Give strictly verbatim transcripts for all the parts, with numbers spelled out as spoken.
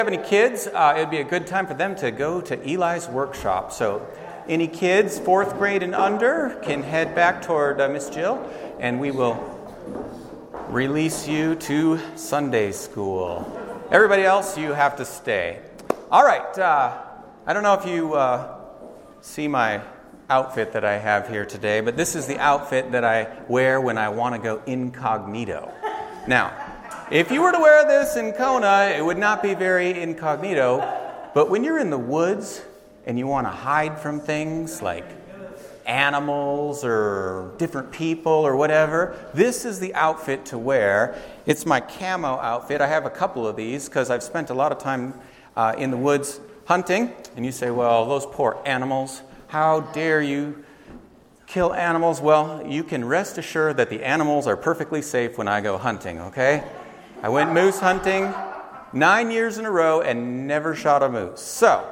If you have any kids, uh, it would be a good time for them to go to Eli's workshop. So any kids, fourth grade and under, can head back toward uh, Miss Jill, and we will release you to Sunday school. Everybody else, you have to stay. All right. Uh, I don't know if you uh, see my outfit that I have here today, but this is the outfit that I wear when I want to go incognito. Now, if you were to wear this in Kona, it would not be very incognito, but when you're in the woods and you want to hide from things like animals or different people or whatever, this is the outfit to wear. It's my camo outfit. I have a couple of these because I've spent a lot of time uh, in the woods hunting. And you say, well, those poor animals, how dare you kill animals? Well, you can rest assured that the animals are perfectly safe when I go hunting, okay? I went moose hunting nine years in a row and never shot a moose. So,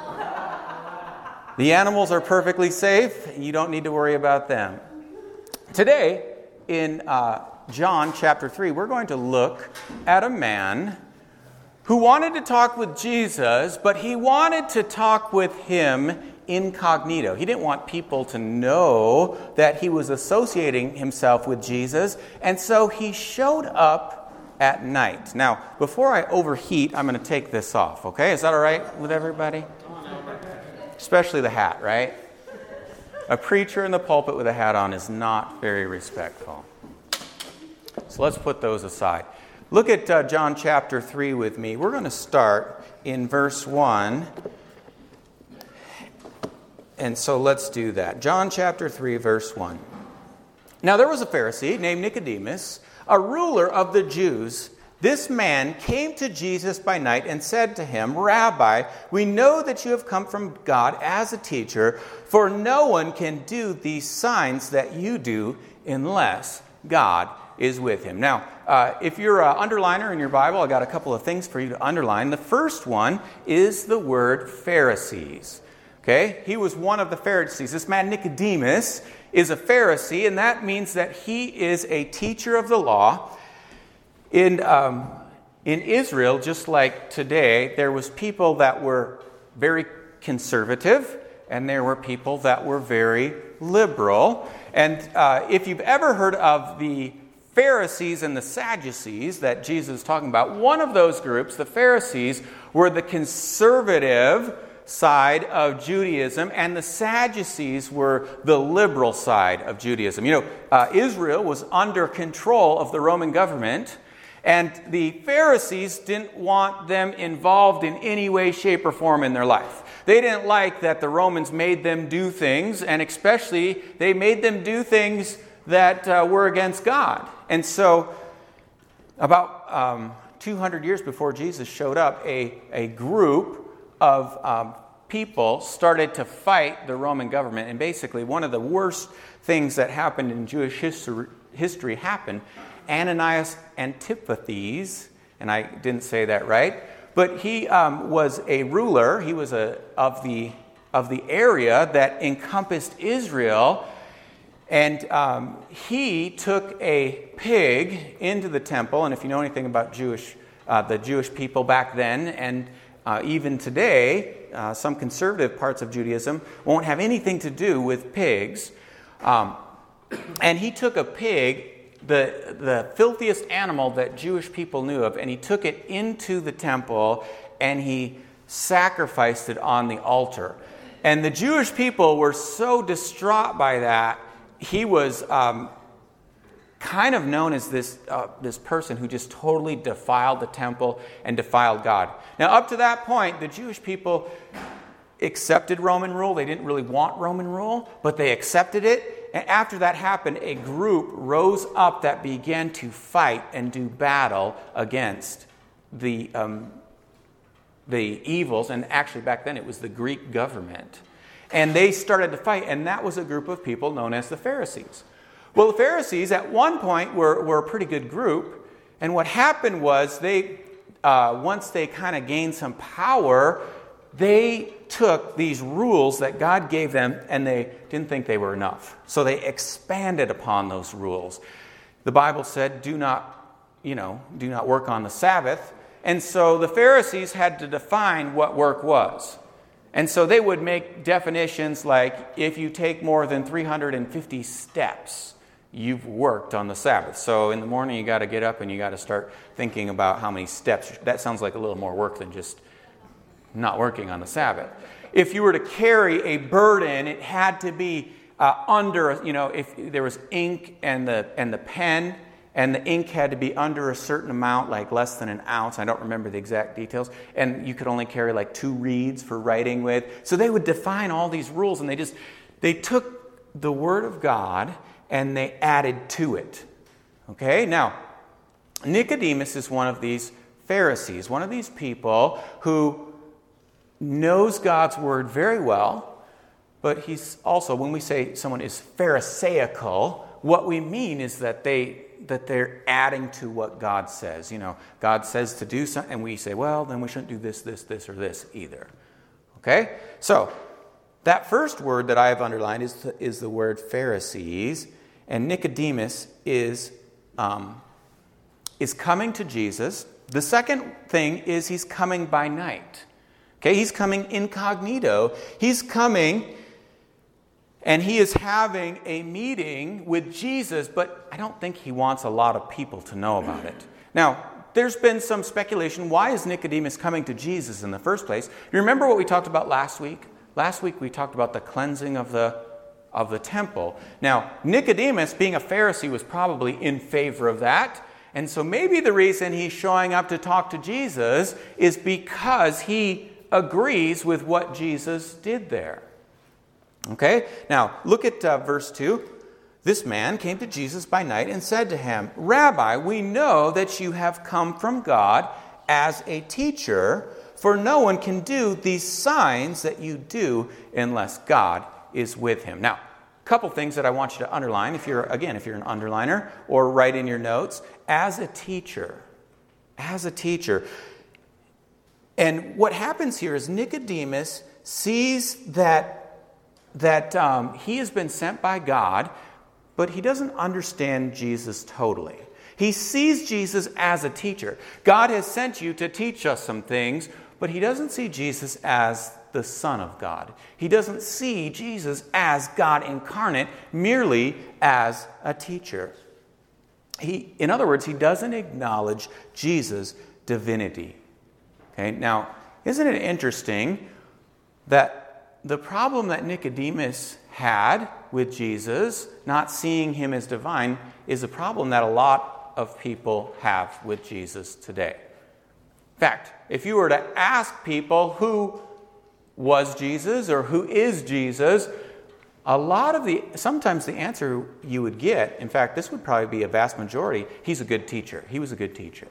the animals are perfectly safe. You don't need to worry about them. Today, in uh, John chapter three, we're going to look at a man who wanted to talk with Jesus, but he wanted to talk with him incognito. He didn't want people to know that he was associating himself with Jesus, and so he showed up at night. Now, before I overheat, I'm going to take this off, okay? Is that all right with everybody? Especially the hat, right? A preacher in the pulpit with a hat on is not very respectful. So let's put those aside. Look at uh, John chapter three with me. We're going to start in verse one. And so let's do that. John chapter three, verse one. Now there was a Pharisee named Nicodemus, a ruler of the Jews. This man came to Jesus by night and said to him, Rabbi, we know that you have come from God as a teacher, for no one can do these signs that you do unless God is with him. Now, uh, if you're an underliner in your Bible, I got a couple of things for you to underline. The first one is the word Pharisees. Okay, he was one of the Pharisees. This man Nicodemus is a Pharisee, and that means that he is a teacher of the law. In um, in Israel, just like today, there was people that were very conservative, and there were people that were very liberal. And uh, if you've ever heard of the Pharisees and the Sadducees that Jesus is talking about, one of those groups, the Pharisees, were the conservative side of Judaism, and the Sadducees were the liberal side of Judaism. You know, uh, Israel was under control of the Roman government, and the Pharisees didn't want them involved in any way, shape, or form in their life. They didn't like that the Romans made them do things, and especially they made them do things that uh, were against God. And so, about um, two hundred years before Jesus showed up, a, a group of um, people started to fight the Roman government. And basically, one of the worst things that happened in Jewish history, history happened. Ananias Antipathes, and I didn't say that right, but he um, was a ruler. He was a of the of the area that encompassed Israel, and um, he took a pig into the temple. And if you know anything about Jewish, uh, the Jewish people back then, and Uh, even today, uh, some conservative parts of Judaism won't have anything to do with pigs. Um, and he took a pig, the, the filthiest animal that Jewish people knew of, and he took it into the temple and he sacrificed it on the altar. And the Jewish people were so distraught by that, he was um, kind of known as this uh, this person who just totally defiled the temple and defiled God. Now, up to that point, the Jewish people accepted Roman rule. They didn't really want Roman rule, but they accepted it. And after that happened, a group rose up that began to fight and do battle against the um, the evils. And actually, back then, it was the Greek government. And they started to fight, and that was a group of people known as the Pharisees. Well, the Pharisees at one point were, were a pretty good group, and what happened was they, uh, once they kind of gained some power, they took these rules that God gave them, and they didn't think they were enough. So they expanded upon those rules. The Bible said, "Do not, you know, do not work on the Sabbath." And so the Pharisees had to define what work was. And so they would make definitions like, if you take more than three hundred fifty steps, you've worked on the Sabbath. So in the morning you got to get up and you got to start thinking about how many steps. That sounds like a little more work than just not working on the Sabbath. If you were to carry a burden, it had to be uh, under, you know, if there was ink and the and the pen, and the ink had to be under a certain amount, like less than an ounce. I don't remember the exact details. And you could only carry like two reeds for writing with. So they would define all these rules, and they just, they took the Word of God and they added to it. Okay? Now, Nicodemus is one of these Pharisees, one of these people who knows God's Word very well, but he's also, when we say someone is Pharisaical, what we mean is that they that they're adding to what God says. You know, God says to do something, and we say, well, then we shouldn't do this, this, this, or this either. Okay? So, that first word that I have underlined is the, is the word Pharisees, and Nicodemus is, um, is coming to Jesus. The second thing is he's coming by night. Okay? He's coming incognito. He's coming... And he is having a meeting with Jesus, but I don't think he wants a lot of people to know about it. Now, there's been some speculation. Why is Nicodemus coming to Jesus in the first place? You remember what we talked about last week? Last week we talked about the cleansing of the, of the temple. Now, Nicodemus, being a Pharisee, was probably in favor of that. And so maybe the reason he's showing up to talk to Jesus is because he agrees with what Jesus did there. Okay, now look at uh, verse two. This man came to Jesus by night and said to him, Rabbi, we know that you have come from God as a teacher, for no one can do these signs that you do unless God is with him. Now, a couple things that I want you to underline, if you're, again, if you're an underliner, or write in your notes. As a teacher, as a teacher. And what happens here is Nicodemus sees that that um, he has been sent by God, but he doesn't understand Jesus totally. He sees Jesus as a teacher. God has sent you to teach us some things, but he doesn't see Jesus as the Son of God. He doesn't see Jesus as God incarnate, merely as a teacher. He, in other words, he doesn't acknowledge Jesus' divinity. Okay, now, isn't it interesting that the problem that Nicodemus had with Jesus, not seeing him as divine, is a problem that a lot of people have with Jesus today. In fact, if you were to ask people who was Jesus or who is Jesus, a lot of the, sometimes the answer you would get, in fact, this would probably be a vast majority, he's a good teacher. He was a good teacher.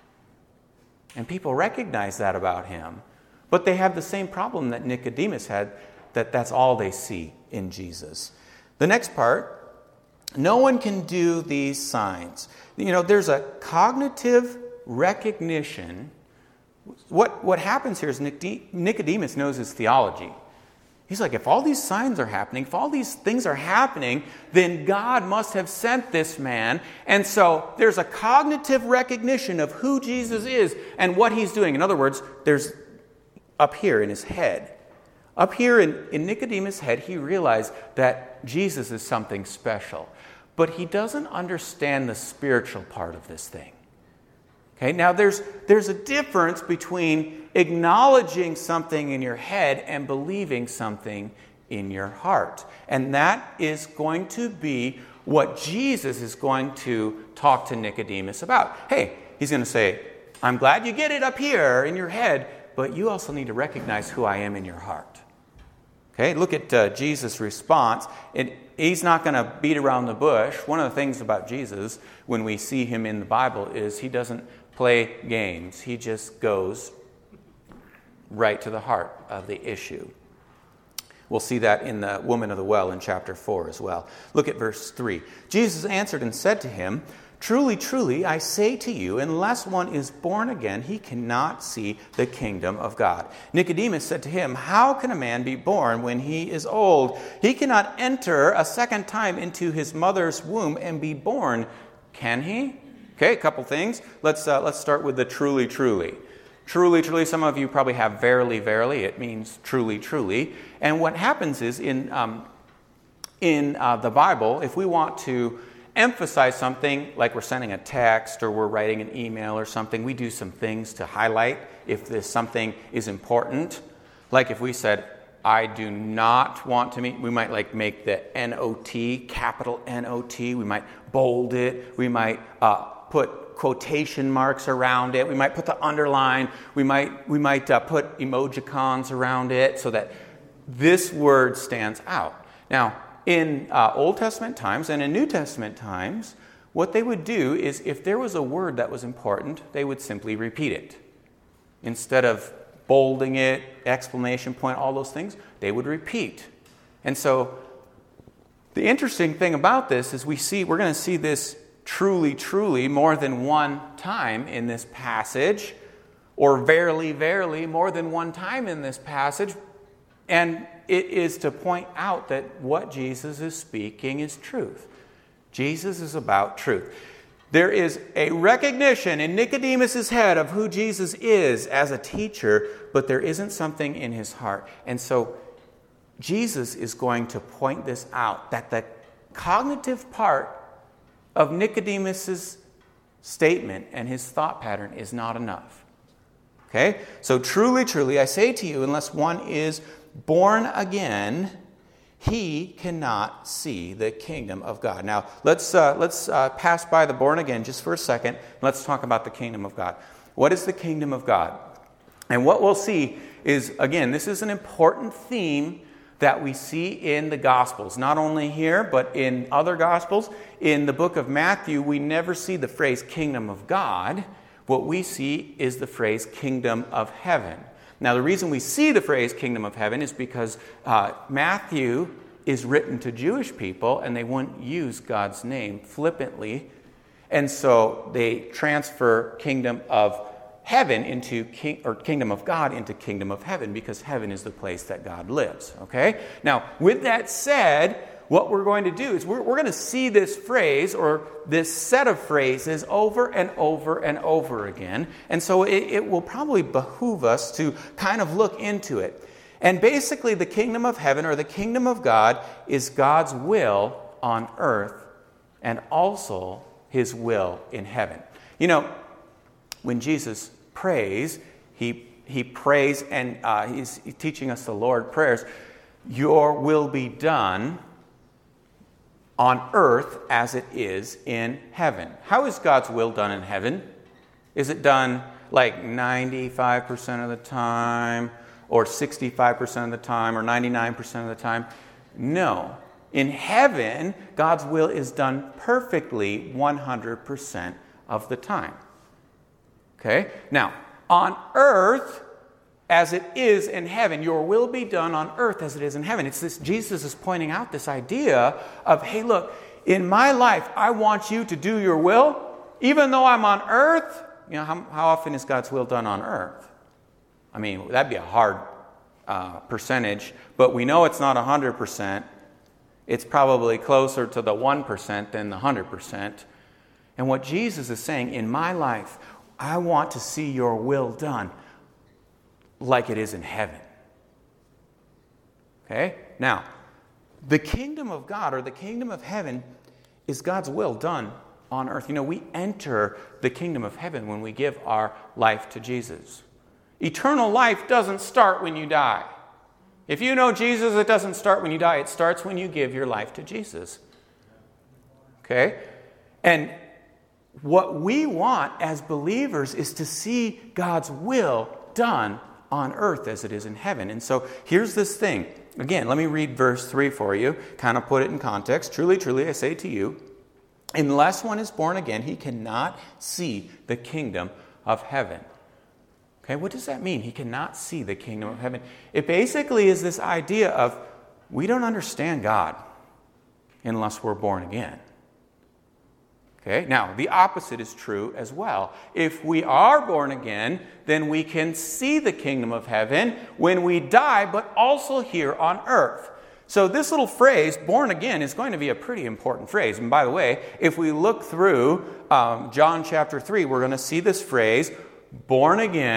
And people recognize that about him. But they have the same problem that Nicodemus had, that that's all they see in Jesus. The next part, no one can do these signs. You know, there's a cognitive recognition. What, what happens here is Nicodemus knows his theology. He's like, if all these signs are happening, if all these things are happening, then God must have sent this man. And so there's a cognitive recognition of who Jesus is and what he's doing. In other words, there's up here in his head. Up here in, in Nicodemus' head, he realized that Jesus is something special. But he doesn't understand the spiritual part of this thing. Okay, now there's, there's a difference between acknowledging something in your head and believing something in your heart. And that is going to be what Jesus is going to talk to Nicodemus about. Hey, he's going to say, I'm glad you get it up here in your head, but you also need to recognize who I am in your heart. Okay, look at uh, Jesus' response. It, he's not going to beat around the bush. One of the things about Jesus, when we see him in the Bible, is he doesn't play games. He just goes right to the heart of the issue. We'll see that in the woman of the well in chapter four as well. Look at verse three. Jesus answered and said to him, Truly, truly, I say to you, unless one is born again, he cannot see the kingdom of God. Nicodemus said to him, How can a man be born when he is old? He cannot enter a second time into his mother's womb and be born, can he? Okay, a couple things. Let's uh, let's start with the truly, truly. Truly, truly, some of you probably have verily, verily. It means truly, truly. And what happens is in, um, in uh, the Bible, if we want to emphasize something, like we're sending a text or we're writing an email or something, we do some things to highlight if this something is important. Like if we said, I do not want to meet, we might like make the N O T, capital N O T. We might bold it. We might uh, put quotation marks around it. We might put the underline. We might we might uh, put emojicons around it so that this word stands out. Now, in uh, Old Testament times and in New Testament times, what they would do is if there was a word that was important, they would simply repeat it. Instead of bolding it, exclamation point, all those things, they would repeat. And so the interesting thing about this is we see, we're going to see this truly, truly more than one time in this passage, or verily, verily more than one time in this passage. And it is to point out that what Jesus is speaking is truth. Jesus is about truth. There is a recognition in Nicodemus' head of who Jesus is as a teacher, but there isn't something in his heart. And so Jesus is going to point this out, that the cognitive part of Nicodemus' statement and his thought pattern is not enough. Okay? So truly, truly, I say to you, unless one is born again, he cannot see the kingdom of God. Now, let's uh, let's uh, pass by the born again just for a second. Let's talk about the kingdom of God. What is the kingdom of God? And what we'll see is, again, this is an important theme that we see in the Gospels. Not only here, but in other Gospels. In the book of Matthew, we never see the phrase kingdom of God. What we see is the phrase kingdom of heaven. Now, the reason we see the phrase kingdom of heaven is because uh, Matthew is written to Jewish people, and they wouldn't use God's name flippantly. And so they transfer kingdom of heaven into king, or kingdom of God into kingdom of heaven, because heaven is the place that God lives. Okay? Now, with that said, what we're going to do is we're, we're going to see this phrase or this set of phrases over and over and over again. And so it, it will probably behoove us to kind of look into it. And basically the kingdom of heaven or the kingdom of God is God's will on earth and also his will in heaven. You know, when Jesus prays, he, he prays and uh, he's teaching us the Lord prayers, your will be done on earth as it is in heaven. How is God's will done in heaven? Is it done like ninety-five percent of the time, or sixty-five percent of the time, or ninety-nine percent of the time? No. In heaven, God's will is done perfectly one hundred percent of the time. Okay? Now, on earth, as it is in heaven, your will be done on earth as it is in heaven. It's this, Jesus is pointing out this idea of, hey, look, in my life, I want you to do your will, even though I'm on earth. You know, how, how often is God's will done on earth? I mean, that'd be a hard uh, percentage, but we know it's not one hundred percent. It's probably closer to the one percent than the one hundred percent. And what Jesus is saying, in my life, I want to see your will done like it is in heaven. Okay? Now, the kingdom of God or the kingdom of heaven is God's will done on earth. You know, we enter the kingdom of heaven when we give our life to Jesus. Eternal life doesn't start when you die. If you know Jesus, it doesn't start when you die. It starts when you give your life to Jesus. Okay? And what we want as believers is to see God's will done on earth as it is in heaven. And so here's this thing. Again, let me read verse three for you, kind of put it in context. Truly, truly, I say to you, unless one is born again, he cannot see the kingdom of heaven. Okay, what does that mean? He cannot see the kingdom of heaven. It basically is this idea of we don't understand God unless we're born again. Okay, now the opposite is true as well. If we are born again, then we can see the kingdom of heaven when we die, but also here on earth. So this little phrase, born again, is going to be a pretty important phrase. And by the way, if we look through um, John chapter three, we're going to see this phrase, born again,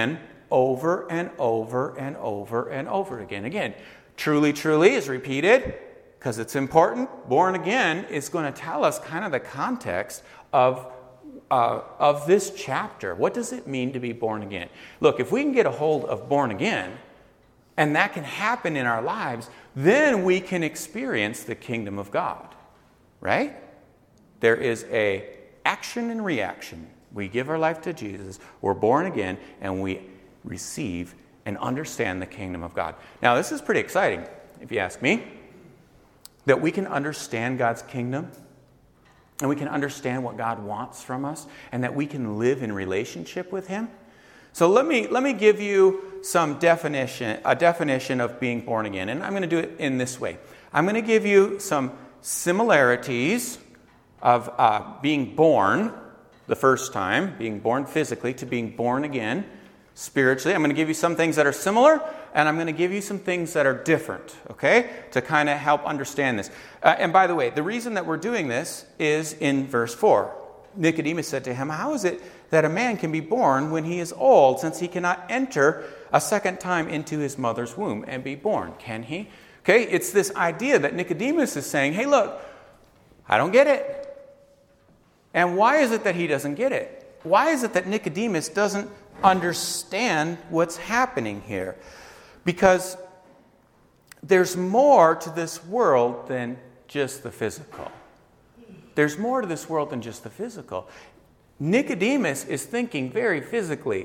over and over and over and over again. Again, truly, truly is repeated because it's important. Born again is going to tell us kind of the context of, uh, of this chapter. What does it mean to be born again? Look, if we can get a hold of born again, and that can happen in our lives, then we can experience the kingdom of God, right? There is a action and reaction. We give our life to Jesus, we're born again, and we receive and understand the kingdom of God. Now, this is pretty exciting, if you ask me, that we can understand God's kingdom, and we can understand what God wants from us, and that we can live in relationship with Him. So let me let me give you some definition, a definition of being born again, and I'm going to do it in this way. I'm going to give you some similarities of uh, being born the first time, being born physically, to being born again spiritually. I'm going to give you some things that are similar, and I'm going to give you some things that are different, okay, to kind of help understand this. Uh, and by the way, the reason that we're doing this is in verse four. Nicodemus said to him, "How is it that a man can be born when he is old, since he cannot enter a second time into his mother's womb and be born? Can he?" Okay, it's this idea that Nicodemus is saying, hey, look, I don't get it. And why is it that he doesn't get it? Why is it that Nicodemus doesn't understand what's happening here? Because there's more to this world than just the physical. There's more to this world than just the physical. Nicodemus is thinking very physically.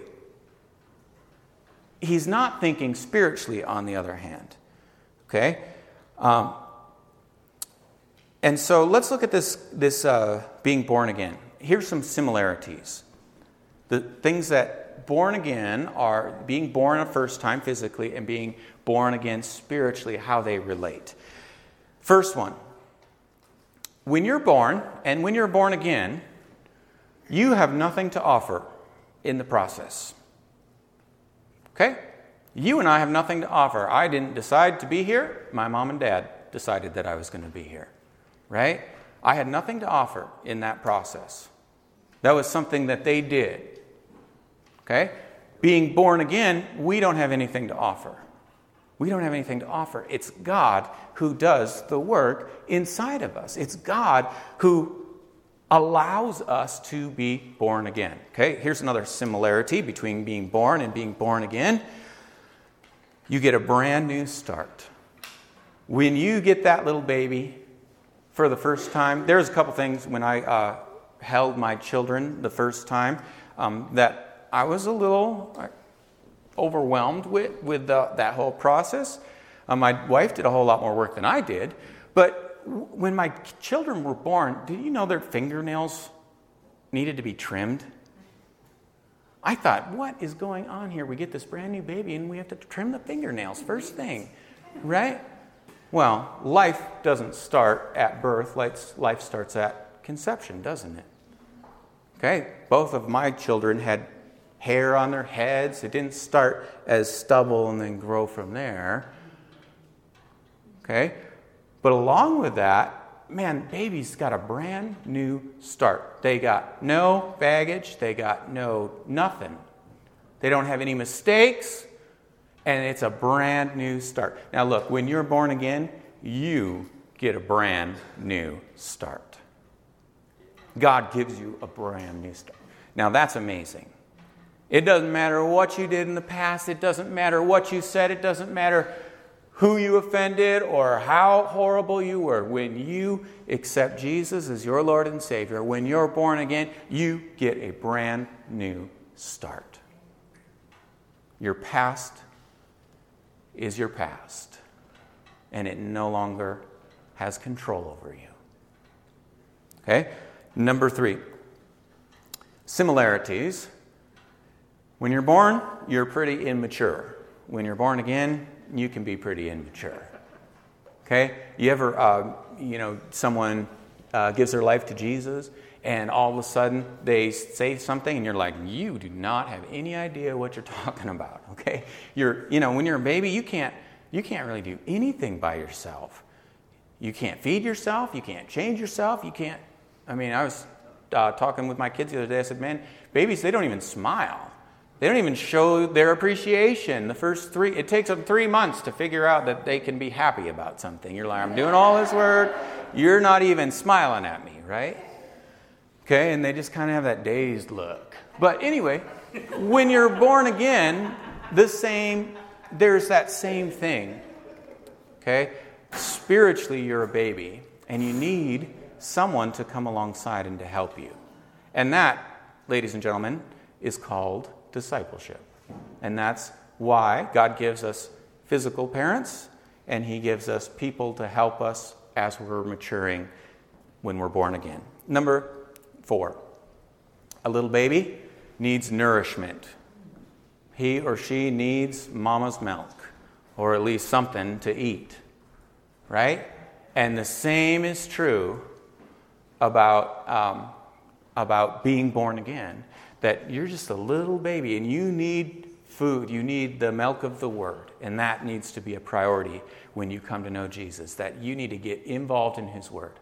He's not thinking spiritually, on the other hand. Okay? Um, and so let's look at this, this uh, being born again. Here's some similarities. The things that born again are being born a first time physically and being born again spiritually, how they relate. First one. When you're born, and when you're born again, you have nothing to offer in the process. Okay? You and I have nothing to offer. I didn't decide to be here. My mom and dad decided that I was going to be here. Right? I had nothing to offer in that process. That was something that they did. Okay? Being born again, we don't have anything to offer. We don't have anything to offer. It's God who does the work inside of us. It's God who allows us to be born again. Okay, here's another similarity between being born and being born again. You get a brand new start. When you get that little baby for the first time, there's a couple things when I uh, held my children the first time um, that I was a little overwhelmed with, with the, that whole process. Uh, my wife did a whole lot more work than I did. But w- when my children were born, did you know their fingernails needed to be trimmed? I thought, what is going on here? We get this brand new baby and we have to trim the fingernails first thing, right? Well, life doesn't start at birth. Life, life starts at conception, doesn't it? Okay, both of my children had hair on their heads. It didn't start as stubble and then grow from there. Okay? But along with that, man, babies got a brand new start. They got no baggage. They got no nothing. They don't have any mistakes. And it's a brand new start. Now look, when you're born again, you get a brand new start. God gives you a brand new start. Now that's amazing. It doesn't matter what you did in the past. It doesn't matter what you said. It doesn't matter who you offended or how horrible you were. When you accept Jesus as your Lord and Savior, when you're born again, you get a brand new start. Your past is your past, and it no longer has control over you. Okay? Number three, similarities. When you're born, you're pretty immature. When you're born again, you can be pretty immature. Okay? You ever, uh, you know, someone uh, gives their life to Jesus, and all of a sudden they say something, and you're like, you do not have any idea what you're talking about. Okay? You're, you know, when you're a baby, you can't, you can't really do anything by yourself. You can't feed yourself. You can't change yourself. You can't. I mean, I was uh, talking with my kids the other day. I said, man, babies, they don't even smile. They don't even show their appreciation. The first three, it takes them three months to figure out that they can be happy about something. You're like, I'm doing all this work. You're not even smiling at me, right? Okay, and they just kind of have that dazed look. But anyway, when you're born again, the same, there's that same thing. Okay? Spiritually, you're a baby, and you need someone to come alongside and to help you. And that, ladies and gentlemen, is called discipleship. And that's why God gives us physical parents, and He gives us people to help us as we're maturing when we're born again. Number four, a little baby needs nourishment. He or she needs mama's milk, or at least something to eat, right? And the same is true about um, about being born again, that you're just a little baby and you need food, you need the milk of the Word, and that needs to be a priority when you come to know Jesus, that you need to get involved in His Word.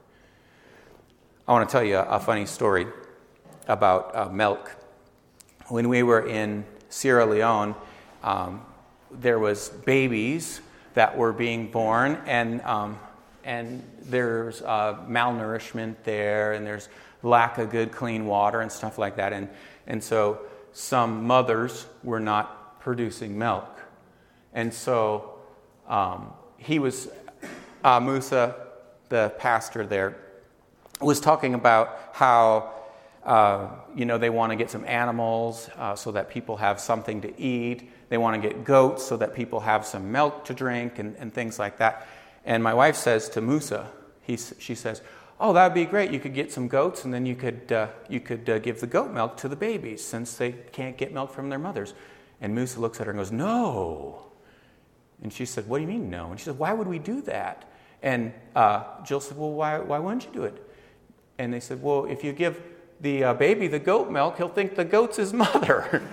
I want to tell you a, a funny story about uh, milk. When we were in Sierra Leone, um, there was babies that were being born, and um, and there's uh, malnourishment there, and there's lack of good, clean water and stuff like that. And, and so some mothers were not producing milk. And so um, he was, uh, Musa, the pastor there, was talking about how, uh, you know, they want to get some animals uh, so that people have something to eat. They want to get goats so that people have some milk to drink and, and things like that. And my wife says to Musa, he, she says, oh, that would be great. You could get some goats, and then you could uh, you could uh, give the goat milk to the babies since they can't get milk from their mothers. And Musa looks at her and goes, no. And she said, what do you mean no? And she said, why would we do that? And uh, Jill said, well, why why wouldn't you do it? And they said, well, if you give the uh, baby the goat milk, he'll think the goat's his mother.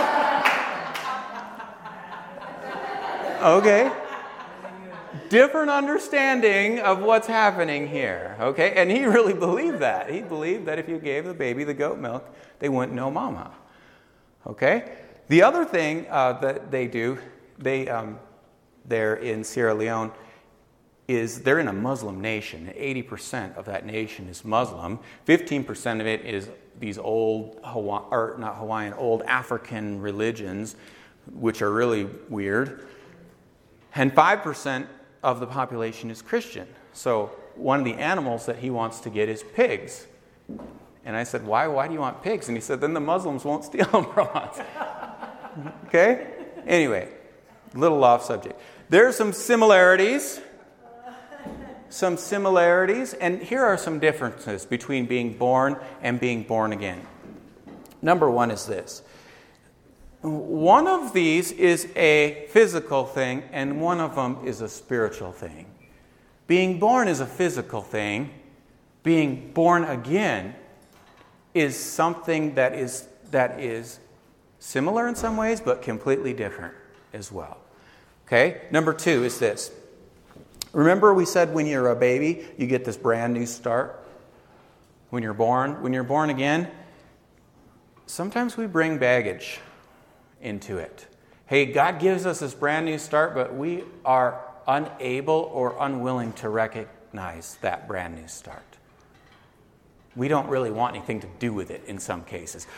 Okay. Different understanding of what's happening here, okay? And he really believed that. He believed that if you gave the baby the goat milk, they wouldn't know mama, okay? The other thing uh, that they do, they, um, they're in Sierra Leone, is they're in a Muslim nation. eighty percent of that nation is Muslim. fifteen percent of it is these old, Hawaii, or not Hawaiian, old African religions, which are really weird. And five percent of the population is Christian. So one of the animals that he wants to get is pigs. And I said, why? Why do you want pigs? And he said, then the Muslims won't steal them from us. Okay? Anyway, a little off subject. There are some similarities. Some similarities. And here are some differences between being born and being born again. Number one is this. One of these is a physical thing, and one of them is a spiritual thing. Being born is a physical thing. Being born again is something that is that is similar in some ways, but completely different as well. Okay? Number two is this. Remember we said when you're a baby, you get this brand new start? When you're born? When you're born again, sometimes we bring baggage into it. Hey, God gives us this brand new start, but we are unable or unwilling to recognize that brand new start. We don't really want anything to do with it in some cases.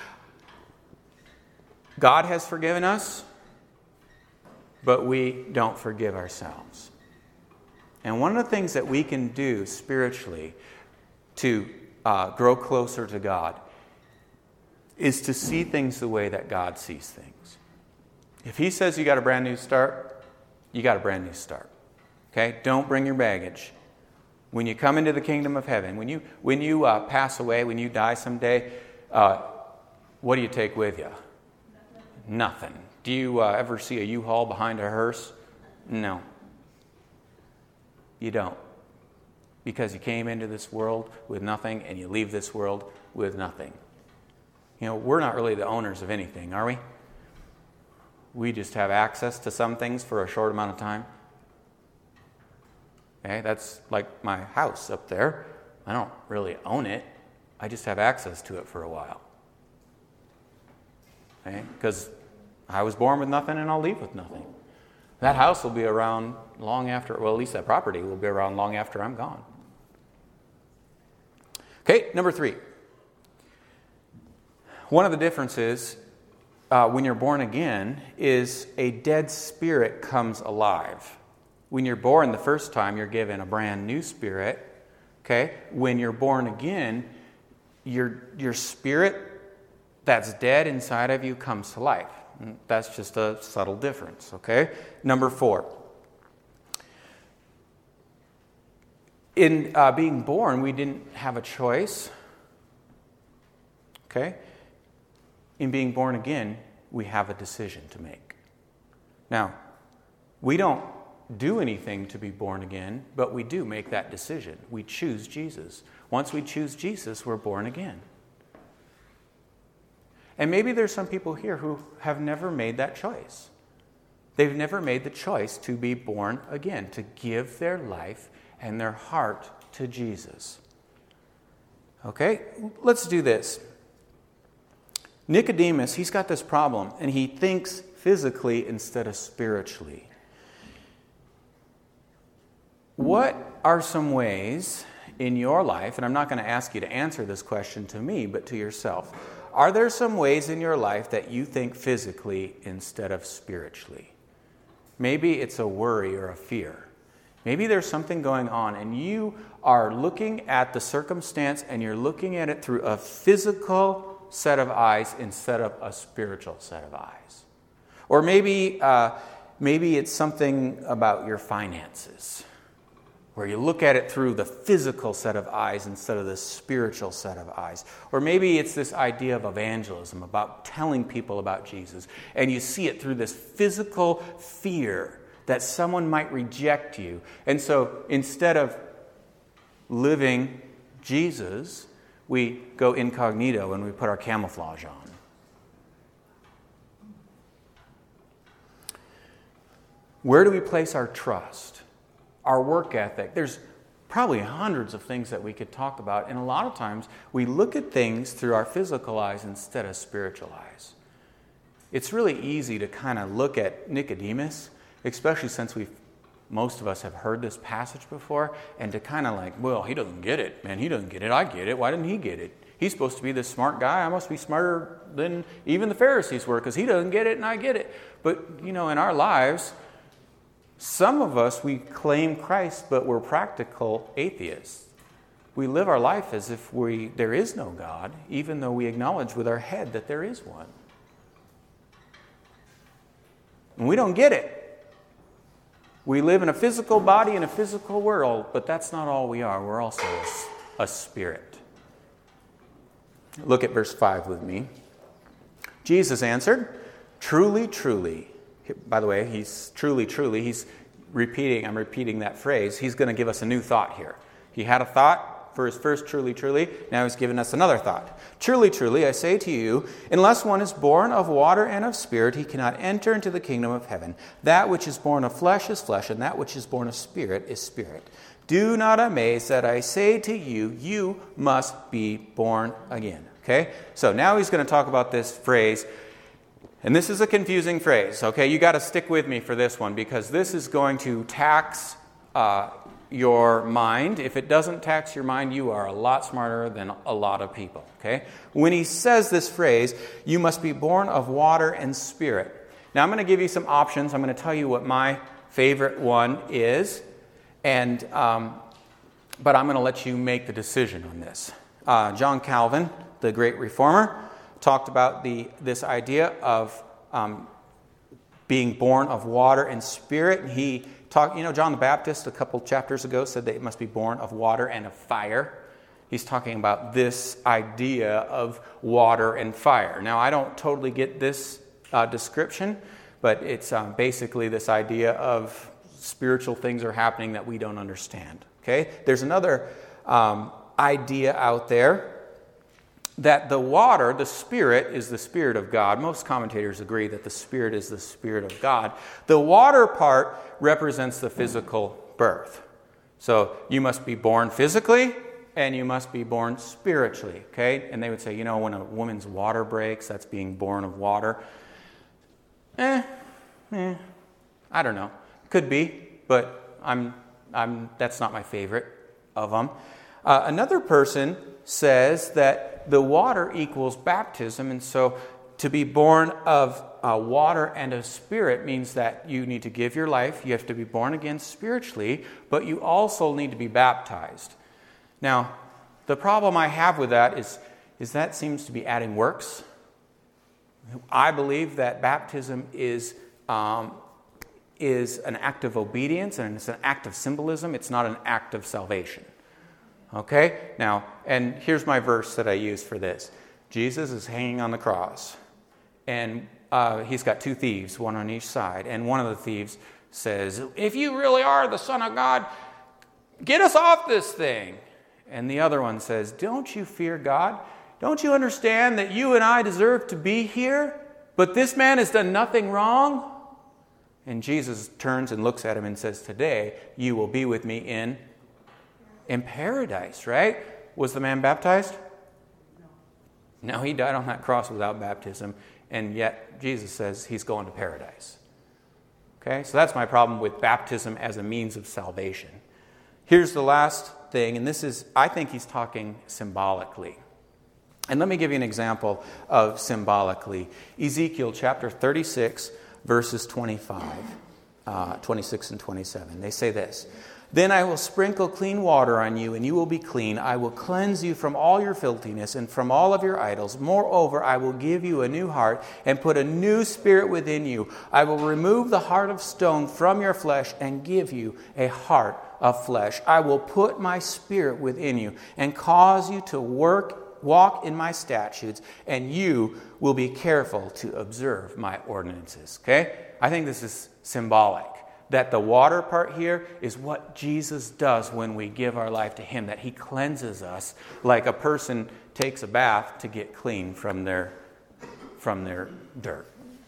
God has forgiven us, but we don't forgive ourselves. And one of the things that we can do spiritually to uh, grow closer to God is to see things the way that God sees things. If He says you got a brand new start, you got a brand new start. Okay? Don't bring your baggage. When you come into the kingdom of heaven, when you when you uh, pass away, when you die someday, uh, what do you take with you? Nothing. Do you uh, ever see a U-Haul behind a hearse? No. You don't. Because you came into this world with nothing, and you leave this world with nothing. You know, we're not really the owners of anything, are we? We just have access to some things for a short amount of time. Okay, that's like my house up there. I don't really own it. I just have access to it for a while. Okay, because I was born with nothing and I'll leave with nothing. That house will be around long after, well, at least that property will be around long after I'm gone. Okay, number three. One of the differences uh, when you're born again is a dead spirit comes alive. When you're born the first time, you're given a brand new spirit. Okay? When you're born again, your, your spirit that's dead inside of you comes to life. That's just a subtle difference. Okay? Number four. In uh, being born, we didn't have a choice. Okay? In being born again, we have a decision to make. Now, we don't do anything to be born again, but we do make that decision. We choose Jesus. Once we choose Jesus, we're born again. And maybe there's some people here who have never made that choice. They've never made the choice to be born again, to give their life and their heart to Jesus. Okay, let's do this. Nicodemus, he's got this problem, and he thinks physically instead of spiritually. What are some ways in your life, and I'm not going to ask you to answer this question to me, but to yourself. Are there some ways in your life that you think physically instead of spiritually? Maybe it's a worry or a fear. Maybe there's something going on and you are looking at the circumstance and you're looking at it through a physical set of eyes instead of a spiritual set of eyes. Or maybe, uh, maybe it's something about your finances, where you look at it through the physical set of eyes instead of the spiritual set of eyes. Or maybe it's this idea of evangelism, about telling people about Jesus, and you see it through this physical fear that someone might reject you. And so instead of living Jesus, we go incognito and we put our camouflage on. Where do we place our trust? Our work ethic. There's probably hundreds of things that we could talk about, and a lot of times we look at things through our physical eyes instead of spiritual eyes. It's really easy to kind of look at Nicodemus, especially since we've most of us have heard this passage before, and to kind of like, well, he doesn't get it, man, he doesn't get it, I get it, why didn't he get it? He's supposed to be this smart guy, I must be smarter than even the Pharisees were, because he doesn't get it and I get it. But, you know, in our lives, some of us, we claim Christ, but we're practical atheists. We live our life as if we there is no God, even though we acknowledge with our head that there is one. And we don't get it. We live in a physical body in a physical world, but that's not all we are. We're also a, a spirit. Look at verse five with me. Jesus answered, "Truly, truly." By the way, he's truly, truly, he's repeating, I'm repeating that phrase. He's going to give us a new thought here. He had a thought for his first truly, truly. Now he's giving us another thought. "Truly, truly, I say to you, unless one is born of water and of spirit, he cannot enter into the kingdom of heaven. That which is born of flesh is flesh, and that which is born of spirit is spirit. Do not amaze that I say to you, you must be born again." Okay? So now he's going to talk about this phrase. And this is a confusing phrase, okay? You got to stick with me for this one, because this is going to tax uh, your mind. If it doesn't tax your mind, you are a lot smarter than a lot of people, okay? When he says this phrase, you must be born of water and spirit. Now, I'm going to give you some options. I'm going to tell you what my favorite one is, and um, but I'm going to let you make the decision on this. Uh, John Calvin, the great reformer, talked about the this idea of um, being born of water and spirit. He talked, you know, John the Baptist a couple chapters ago said that it must be born of water and of fire. He's talking about this idea of water and fire. Now, I don't totally get this uh, description, but it's um, basically this idea of spiritual things are happening that we don't understand. Okay? There's another um, idea out there that the water, the Spirit, is the Spirit of God. Most commentators agree that the Spirit is the Spirit of God. The water part represents the physical birth. So you must be born physically and you must be born spiritually. Okay? And they would say, you know, when a woman's water breaks, that's being born of water. Eh, eh, I don't know. Could be, but I'm, I'm. That's not my favorite of them. Uh, another person says that the water equals baptism, and so to be born of uh, water and of spirit means that you need to give your life. You have to be born again spiritually, but you also need to be baptized. Now, the problem I have with that is, is that seems to be adding works. I believe that baptism is um, is an act of obedience and it's an act of symbolism. It's not an act of salvation. Okay? Now, and here's my verse that I use for this. Jesus is hanging on the cross, and uh, he's got two thieves, one on each side, and one of the thieves says, "If you really are the Son of God, get us off this thing." And the other one says, "Don't you fear God? Don't you understand that you and I deserve to be here? But this man has done nothing wrong?" And Jesus turns and looks at him and says, "Today you will be with me in, in paradise," right? Was the man baptized? No. No, he died on that cross without baptism, and yet Jesus says he's going to paradise. Okay, so that's my problem with baptism as a means of salvation. Here's the last thing, and this is, I think he's talking symbolically. And let me give you an example of symbolically. Ezekiel chapter thirty-six, verses twenty-five, uh, twenty-six and twenty-seven. They say this: "Then I will sprinkle clean water on you, and you will be clean. I will cleanse you from all your filthiness and from all of your idols. Moreover, I will give you a new heart and put a new spirit within you. I will remove the heart of stone from your flesh and give you a heart of flesh. I will put my spirit within you and cause you to work Walk in my statutes, and you will be careful to observe my ordinances." Okay? I think this is symbolic. That the water part here is what Jesus does when we give our life to Him. That He cleanses us like a person takes a bath to get clean from their, from their dirt.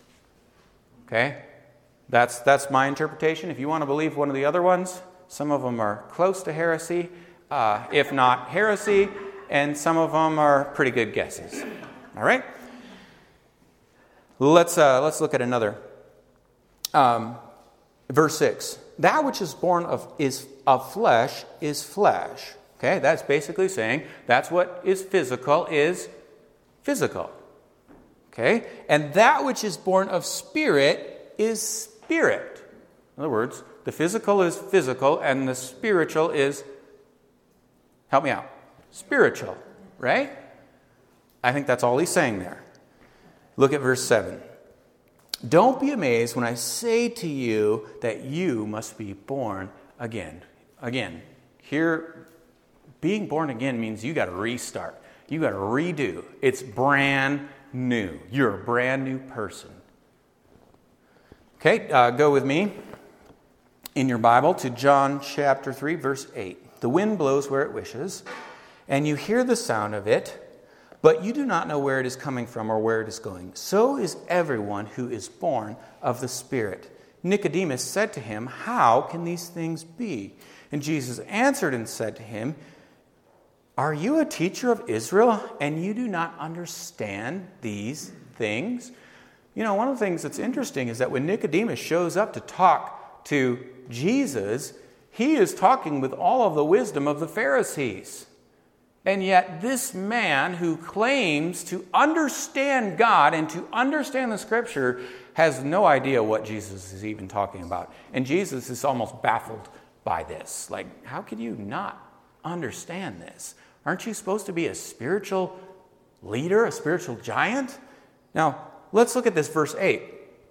Okay? That's, that's my interpretation. If you want to believe one of the other ones, some of them are close to heresy, uh, if not heresy, and some of them are pretty good guesses. All right? Let's uh, let's look at another. Um, verse six. "That which is born of is of flesh is flesh." Okay, that's basically saying that's what is physical is physical. Okay? "And that which is born of spirit is spirit." In other words, the physical is physical and the spiritual is, help me out, spiritual, right? I think that's all he's saying there. Look at verse seven. "Don't be amazed when I say to you that you must be born again." Again, here, being born again means you got to restart. You got to redo. It's brand new. You're a brand new person. Okay, uh, go with me in your Bible to John chapter three, verse eight. "The wind blows where it wishes, and you hear the sound of it, but you do not know where it is coming from or where it is going. So is everyone who is born of the Spirit." Nicodemus said to him, "How can these things be?" And Jesus answered and said to him, "Are you a teacher of Israel, and you do not understand these things?" You know, one of the things that's interesting is that when Nicodemus shows up to talk to Jesus, he is talking with all of the wisdom of the Pharisees. And yet this man who claims to understand God and to understand the Scripture has no idea what Jesus is even talking about. And Jesus is almost baffled by this. Like, how could you not understand this? Aren't you supposed to be a spiritual leader, a spiritual giant? Now, let's look at this verse eight.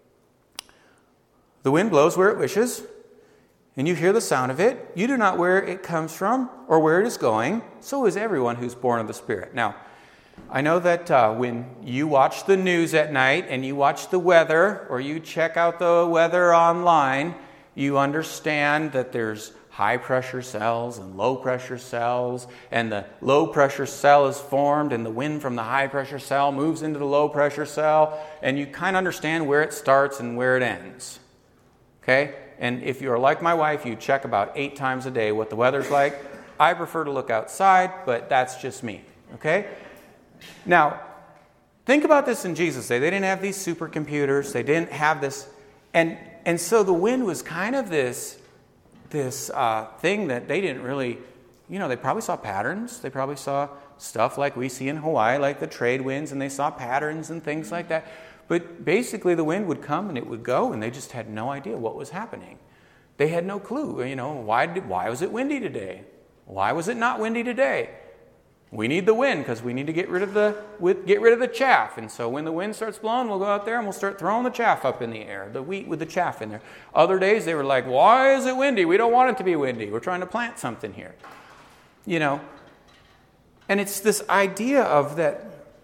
"The wind blows where it wishes, and you hear the sound of it. You do not know where it comes from or where it is going. So is everyone who's born of the Spirit." Now, I know that uh, when you watch the news at night and you watch the weather or you check out the weather online, you understand that there's high pressure cells and low pressure cells, and the low pressure cell is formed and the wind from the high pressure cell moves into the low pressure cell, and you kind of understand where it starts and where it ends. Okay? And if you're like my wife, you check about eight times a day what the weather's like. I prefer to look outside, but that's just me. Okay? Now, think about this in Jesus' day. They didn't have these supercomputers. They didn't have this. And and so the wind was kind of this, this uh, thing that they didn't really, you know, they probably saw patterns. They probably saw stuff like we see in Hawaii, like the trade winds, and they saw patterns and things like that. But basically the wind would come and it would go, and they just had no idea what was happening. They had no clue. You know, why did, why was it windy today? Why was it not windy today? We need the wind because we need to get rid of the get rid of the chaff. And so when the wind starts blowing, we'll go out there and we'll start throwing the chaff up in the air, the wheat with the chaff in there. Other days they were like, why is it windy? We don't want it to be windy. We're trying to plant something here. You know, and it's this idea of that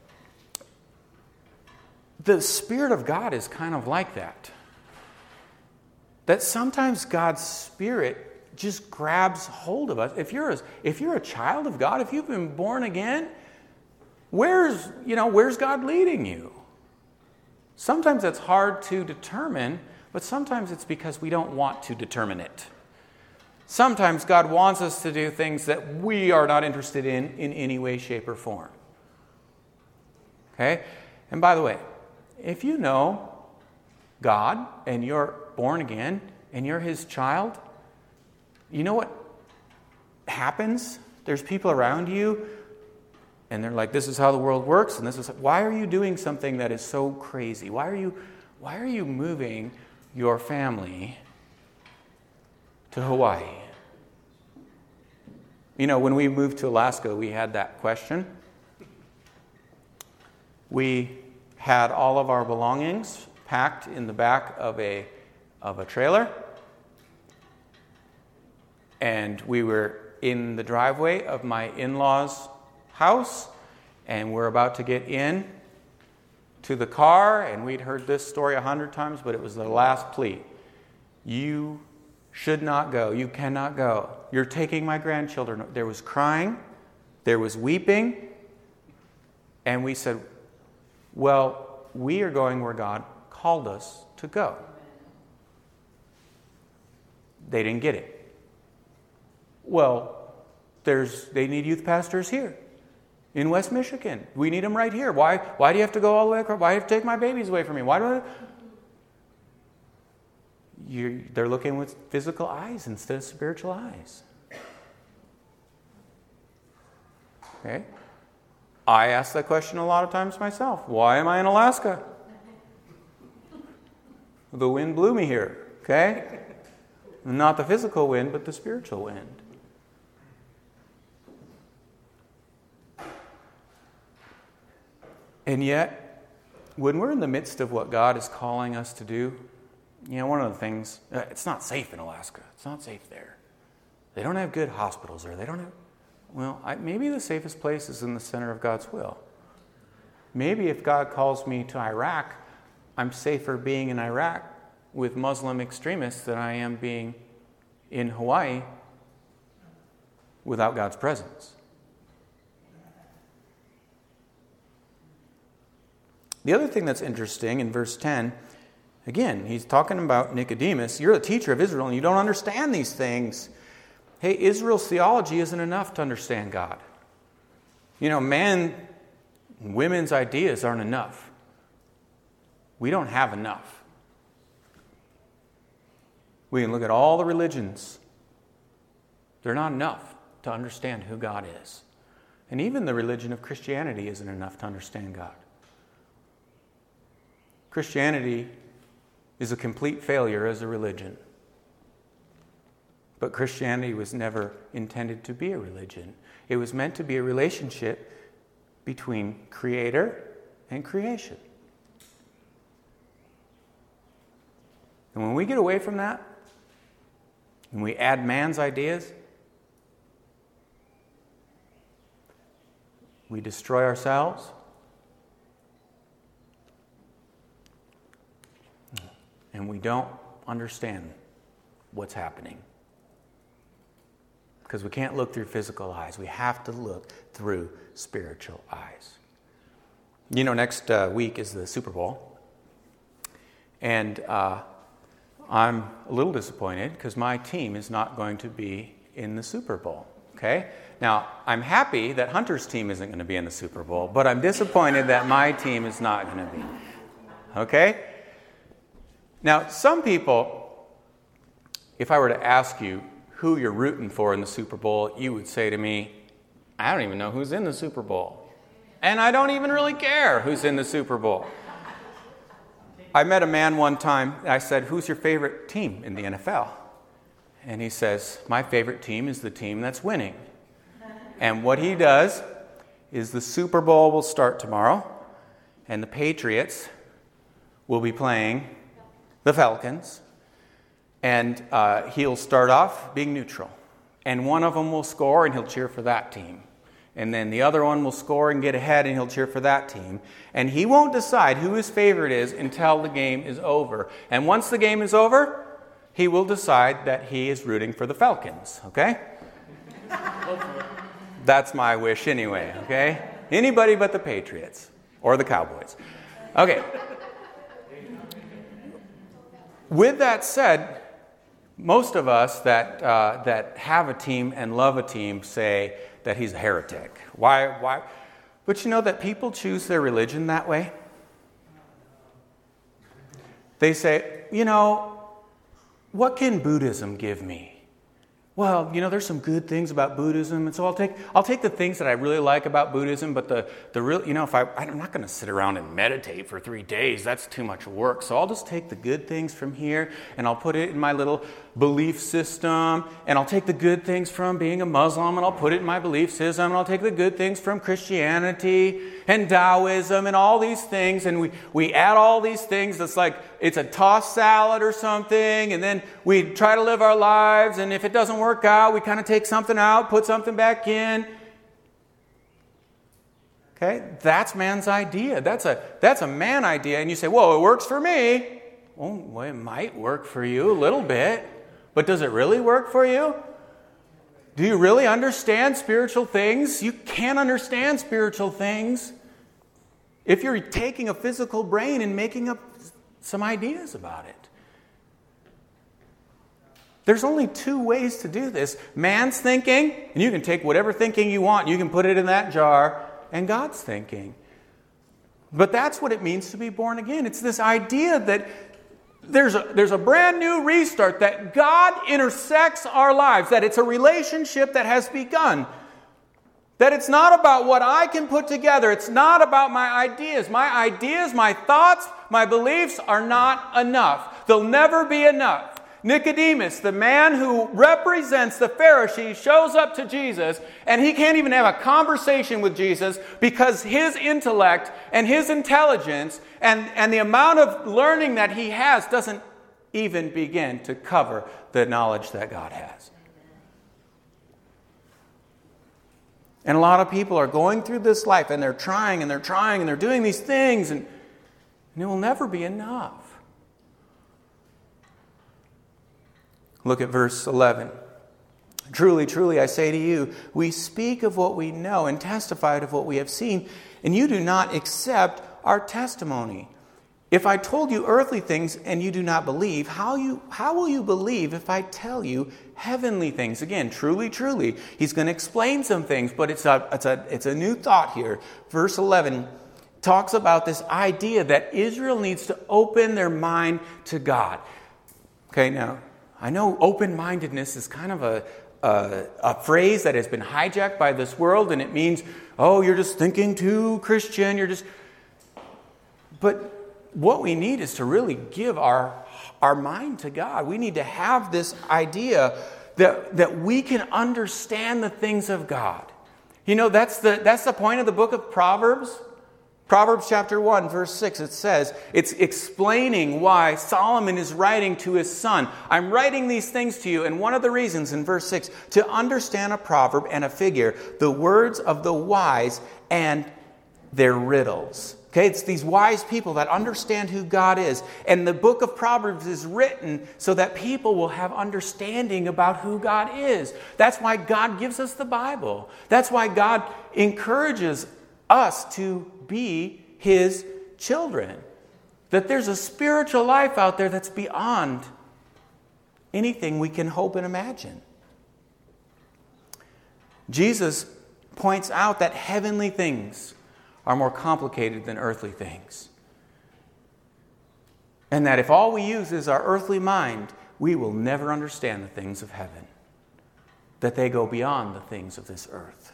the Spirit of God is kind of like that. That sometimes God's Spirit just grabs hold of us. If you're a, if you're a child of God, if you've been born again, where's, you know, where's God leading you? Sometimes that's hard to determine, but sometimes it's because we don't want to determine it. Sometimes God wants us to do things that we are not interested in in any way, shape, or form. Okay? And by the way, if you know God and you're born again and you're His child, you know what happens? There's people around you and they're like, this is how the world works, and this is why are you doing something that is so crazy? Why are you why are you moving your family to Hawaii? You know, when we moved to Alaska, we had that question. We had all of our belongings packed in the back of a of a trailer. And we were in the driveway of my in-laws' house, and we're about to get in to the car, and we'd heard this story a hundred times, but it was the last plea. You should not go. You cannot go. You're taking my grandchildren. There was crying. There was weeping. And we said, well, we are going where God called us to go. They didn't get it. Well, there's they need youth pastors here in West Michigan. We need them right here. Why Why do you have to go all the way across? Why do you have to take my babies away from me? Why do I... You're, they're looking with physical eyes instead of spiritual eyes. Okay? I ask that question a lot of times myself. Why am I in Alaska? The wind blew me here. Okay? Not the physical wind, but the spiritual wind. And yet, when we're in the midst of what God is calling us to do, you know, one of the things, uh, it's not safe in Alaska. It's not safe there. They don't have good hospitals there. They don't have, well, I, maybe the safest place is in the center of God's will. Maybe if God calls me to Iraq, I'm safer being in Iraq with Muslim extremists than I am being in Hawaii without God's presence. The other thing that's interesting in verse ten, again, he's talking about Nicodemus. You're a teacher of Israel and you don't understand these things. Hey, Israel's theology isn't enough to understand God. You know, man, women's ideas aren't enough. We don't have enough. We can look at all the religions. They're not enough to understand who God is. And even the religion of Christianity isn't enough to understand God. Christianity is a complete failure as a religion. But Christianity was never intended to be a religion. It was meant to be a relationship between Creator and creation. And when we get away from that, and we add man's ideas, we destroy ourselves. And we don't understand what's happening. Because we can't look through physical eyes. We have to look through spiritual eyes. You know, next uh, week is the Super Bowl. And uh, I'm a little disappointed because my team is not going to be in the Super Bowl. Okay? Now, I'm happy that Hunter's team isn't going to be in the Super Bowl, but I'm disappointed that my team is not going to be. Okay? Now, some people, if I were to ask you who you're rooting for in the Super Bowl, you would say to me, I don't even know who's in the Super Bowl. And I don't even really care who's in the Super Bowl. I met a man one time, I said, who's your favorite team in the N F L? And he says, my favorite team is the team that's winning. And what he does is the Super Bowl will start tomorrow, and the Patriots will be playing the Falcons, and uh, he'll start off being neutral. And one of them will score, and he'll cheer for that team. And then the other one will score and get ahead, and he'll cheer for that team. And he won't decide who his favorite is until the game is over. And once the game is over, he will decide that he is rooting for the Falcons, okay? That's my wish anyway, okay? Anybody but the Patriots or the Cowboys. Okay. With that said, most of us that uh, that have a team and love a team say that he's a heretic. Why? Why? But you know that people choose their religion that way? They say, you know, what can Buddhism give me? Well, you know, there's some good things about Buddhism, and so I'll take I'll take the things that I really like about Buddhism, but the, the real, you know, if I, I'm not going to sit around and meditate for three days, that's too much work, so I'll just take the good things from here, and I'll put it in my little belief system, and I'll take the good things from being a Muslim, and I'll put it in my belief system, and I'll take the good things from Christianity, and Taoism, and all these things, and we, we add all these things, it's like, it's a tossed salad or something, and then we try to live our lives, and if it doesn't work out, we kind of take something out, put something back in. Okay, that's man's idea. That's a that's a man idea, and you say, "Well, it works for me." Well, it might work for you a little bit, but does it really work for you? Do you really understand spiritual things? You can't understand spiritual things if you're taking a physical brain and making up some ideas about it. There's only two ways to do this. Man's thinking, and you can take whatever thinking you want, you can put it in that jar, and God's thinking. But that's what it means to be born again. It's this idea that there's a, there's a brand new restart, that God intersects our lives, that it's a relationship that has begun. That it's not about what I can put together. It's not about my ideas. My ideas, my thoughts, my beliefs are not enough. They'll never be enough. Nicodemus, the man who represents the Pharisees, shows up to Jesus, and he can't even have a conversation with Jesus because his intellect and his intelligence and, and the amount of learning that he has doesn't even begin to cover the knowledge that God has. And a lot of people are going through this life, and they're trying, and they're trying, and they're doing these things, and, and it will never be enough. Look at verse eleven. Truly, truly, I say to you, we speak of what we know and testify of what we have seen, and you do not accept our testimony. If I told you earthly things and you do not believe, how you how will you believe if I tell you heavenly things? Again, truly, truly, he's going to explain some things, but it's a it's a it's a new thought here. Verse eleven talks about this idea that Israel needs to open their mind to God. Okay, now I know open-mindedness is kind of a, a, a phrase that has been hijacked by this world, and it means, oh, you're just thinking too Christian, you're just... But what we need is to really give our, our mind to God. We need to have this idea that, that we can understand the things of God. You know, that's the, that's the point of the book of Proverbs. Proverbs chapter one, verse six, it says, it's explaining why Solomon is writing to his son. I'm writing these things to you, and one of the reasons in verse six, to understand a proverb and a figure, the words of the wise and their riddles. Okay, it's these wise people that understand who God is. And the book of Proverbs is written so that people will have understanding about who God is. That's why God gives us the Bible. That's why God encourages us to be his children. That there's a spiritual life out there that's beyond anything we can hope and imagine. Jesus points out that heavenly things are more complicated than earthly things. And that if all we use is our earthly mind, we will never understand the things of heaven. That they go beyond the things of this earth.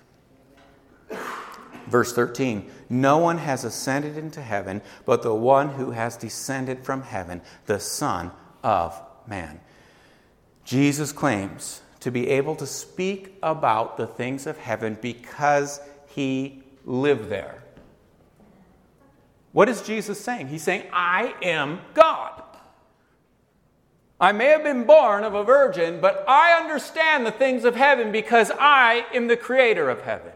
Verse thirteen, no one has ascended into heaven but the one who has descended from heaven, the Son of Man. Jesus claims to be able to speak about the things of heaven because he lived there. What is Jesus saying? He's saying, I am God. I may have been born of a virgin, but I understand the things of heaven because I am the creator of heaven.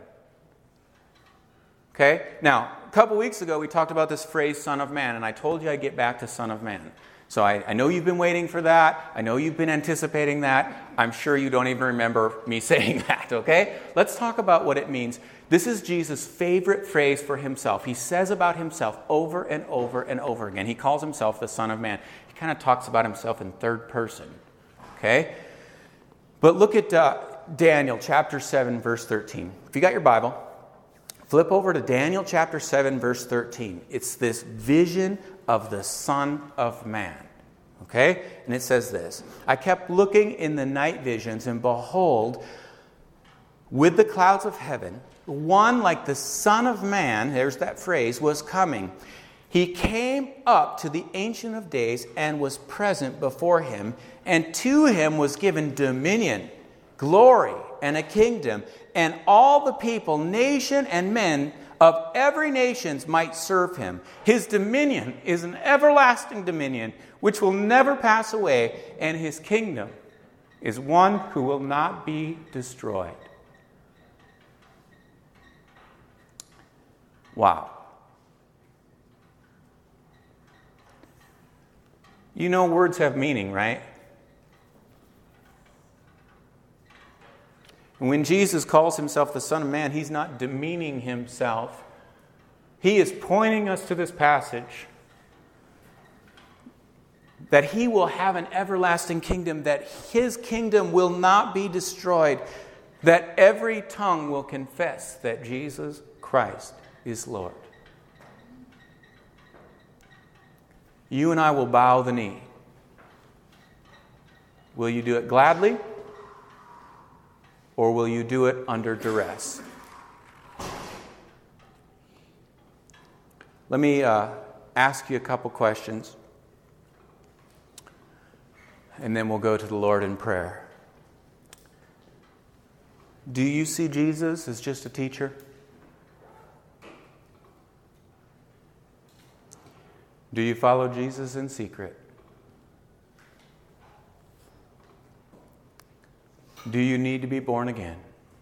Okay? Now, a couple weeks ago, we talked about this phrase, Son of Man, and I told you I'd get back to Son of Man. So I, I know you've been waiting for that. I know you've been anticipating that. I'm sure you don't even remember me saying that, okay? Let's talk about what it means. This is Jesus' favorite phrase for himself. He says about himself over and over and over again. He calls himself the Son of Man. He kind of talks about himself in third person, okay? But look at uh, Daniel chapter seven, verse thirteen. If you got your Bible, flip over to Daniel chapter seven, verse thirteen. It's this vision of the Son of Man. Okay? And it says this, I kept looking in the night visions, and behold, with the clouds of heaven, one like the Son of Man, there's that phrase, was coming. He came up to the Ancient of Days and was present before him, and to him was given dominion, glory, and a kingdom, and all the people, nation, and men of every nation might serve him. His dominion is an everlasting dominion which will never pass away, and his kingdom is one who will not be destroyed. Wow. You know words have meaning, right? And when Jesus calls himself the Son of Man, he's not demeaning himself. He is pointing us to this passage that he will have an everlasting kingdom, that his kingdom will not be destroyed, that every tongue will confess that Jesus Christ is Lord. You and I will bow the knee. Will you do it gladly? Or will you do it under duress? Let me uh, ask you a couple questions, and then we'll go to the Lord in prayer. Do you see Jesus as just a teacher? Do you follow Jesus in secret? Do you need to be born again?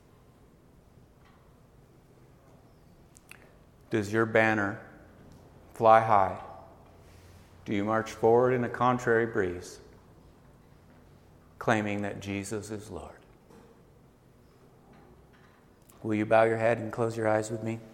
Does your banner fly high? Do you march forward in a contrary breeze, claiming that Jesus is Lord? Will you bow your head and close your eyes with me?